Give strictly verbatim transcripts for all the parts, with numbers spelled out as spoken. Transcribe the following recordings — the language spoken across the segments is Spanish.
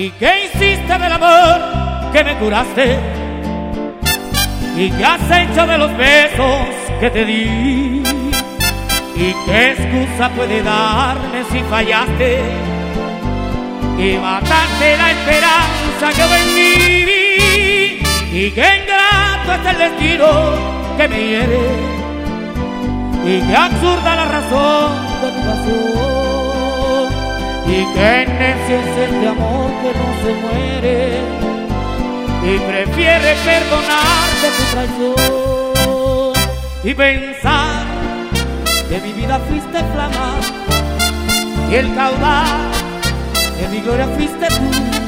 ¿Y qué hiciste del amor que me curaste? ¿Y qué has hecho de los besos que te di? ¿Y qué excusa puede darme si fallaste y mataste la esperanza que hubo en mí? ¿Y qué ingrato es el destino que me hiere? ¿Y qué absurda la razón de mi pasión? ¿Y qué necio es este amor que no se muere y prefiere perdonarte tu traición? Y pensar que mi vida fuiste flama y el caudal de mi gloria fuiste tú,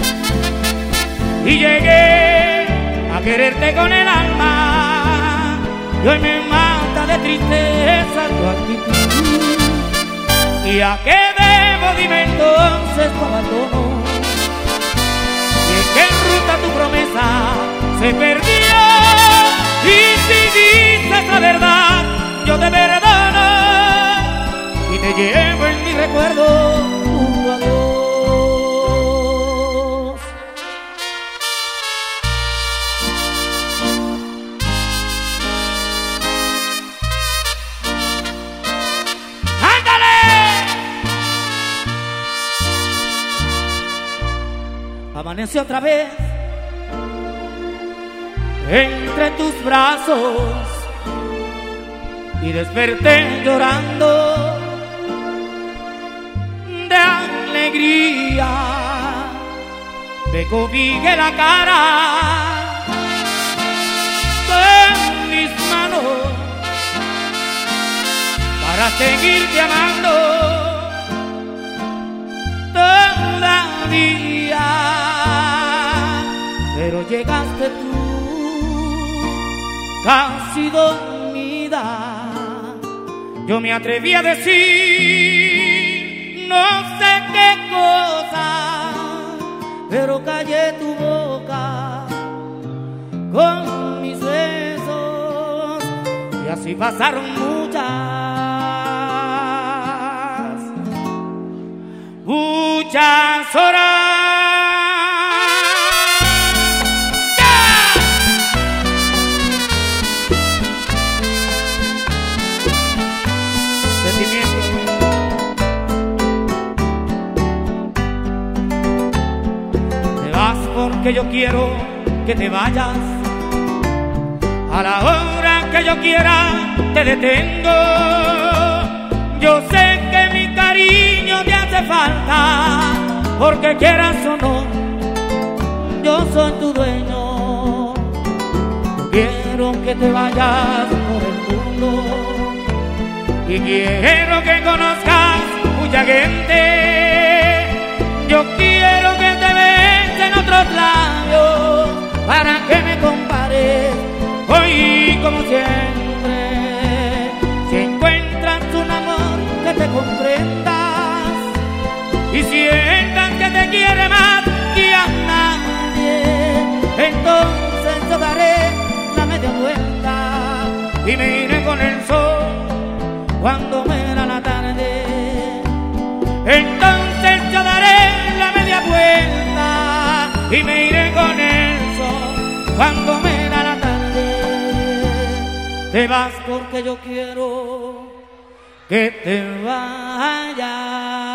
y llegué a quererte con el alma y hoy me mata de tristeza tu actitud. ¿Y a qué debo? Dime entonces tu abandono, y en qué ruta tu promesa se perdió. Y si dices la verdad yo te perdono y te llevo en mi recuerdo tu adiós. Amanecí otra vez entre tus brazos y desperté llorando de alegría. Me cobijé la cara con mis manos para seguirte amando todavía. Pero llegaste tú, casi dormida. Yo me atreví a decir no sé qué cosa, pero callé tu boca con mis besos. Y así pasaron muchas, muchas horas. Que yo quiero que te vayas, a la hora que yo quiera te detengo. Yo sé que mi cariño te hace falta, porque quieras o no, yo soy tu dueño. Yo quiero que te vayas por el mundo y quiero que conozcas mucha gente. Yo quiero que te veas en otros labios para que me compares hoy como siempre. Si encuentras un amor que te comprendas y sientas que te quiere más que a nadie, entonces yo daré la media vuelta y me iré con el sol cuando muera la tarde. Entonces yo daré la media vuelta y me iré con el sol cuando me da la tarde. Te vas porque yo quiero que te vayas.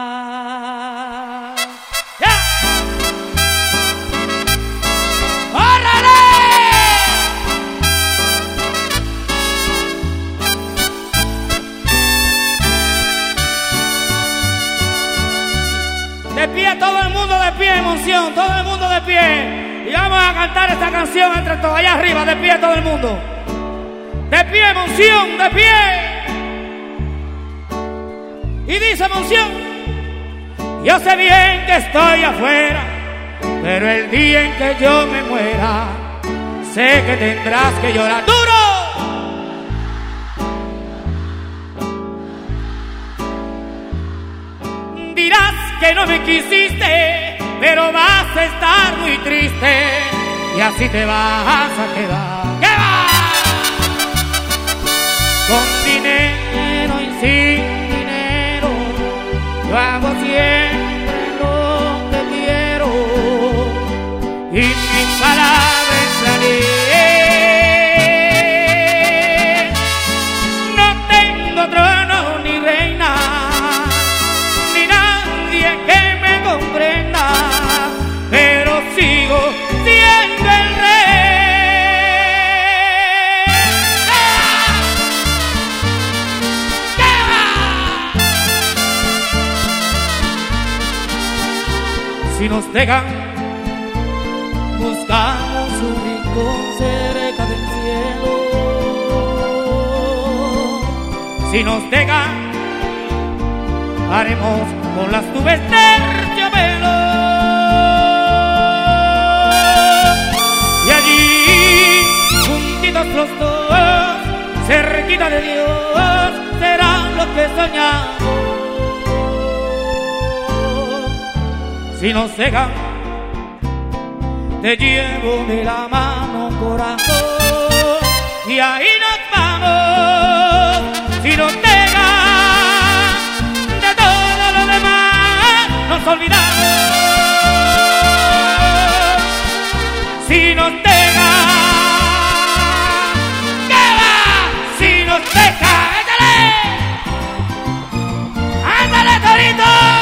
De pie, todo el mundo de pie, emoción, todo el mundo de pie. Y vamos a cantar esta canción entre todos, allá arriba, de pie todo el mundo. De pie, emoción, de pie. Y dice emoción: yo sé bien que estoy afuera, pero el día en que yo me muera, sé que tendrás que llorar duro. Dirás que no me quisiste, pero vas a estar muy triste y así te vas a quedar. ¿Qué va? Con dinero y sin dinero, yo hago siempre lo que quiero. Si nos dejan, buscamos un rincón cerca del cielo. Si nos dejan, haremos con las nubes terciopelo. Y allí, juntitos los dos, cerquita de Dios, será lo que soñamos. Si nos dejan, te llevo de la mano, corazón, y ahí nos vamos. Si nos dejan, de todo lo demás nos olvidamos. Si nos dejan, ¿qué va? Si nos dejan, ¡ándale! ¡Ándale, torito!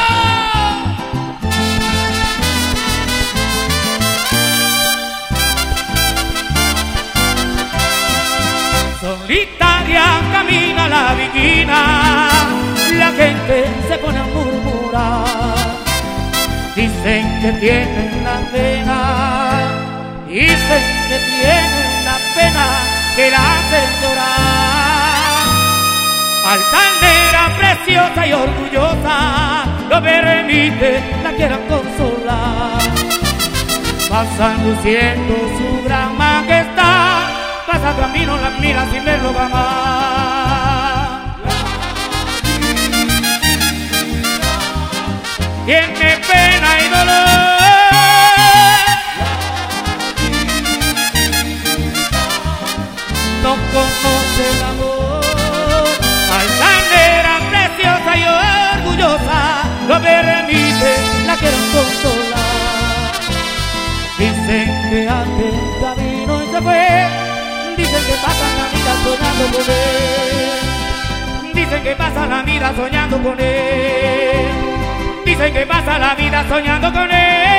Solitaria camina la viquina, la gente se pone a murmurar. Dicen que tienen la pena, dicen que tienen la pena que la hacen llorar. Altanera, preciosa y orgullosa, no permite la quieran consolar. Pasan luciendo su gran majestad, pasa camino, la mira sin verlo jamás. Tiene pena y dolor, no conoce el amor. Altanera, preciosa y orgullosa, no permite la quieran consolar. Dicen que antes camino y se fue, dicen que pasan la vida soñando con él. Dicen que pasan la vida soñando con él. Dicen que pasa la vida soñando con él.